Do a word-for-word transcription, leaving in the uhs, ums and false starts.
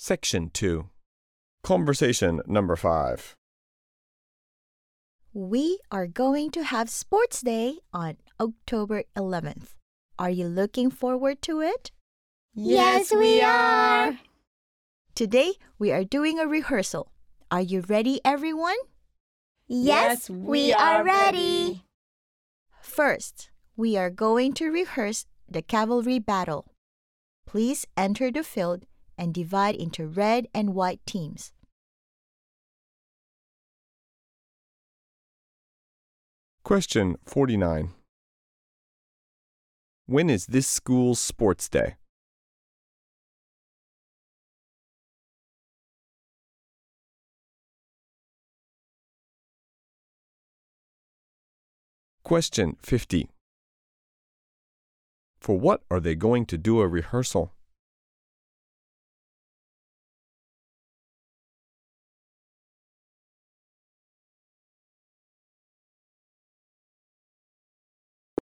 Section two. Conversation number five. We are going to have Sports Day on October eleventh. Are you looking forward to it? Yes, we are. Today, we are doing a rehearsal. Are you ready, everyone? Yes, we are ready. First, we are going to rehearse the cavalry battle. Please enter the field and divide into red and white teams. Question forty-nine. When is this school's sports day? Question fifty. For what are they going to do a rehearsal?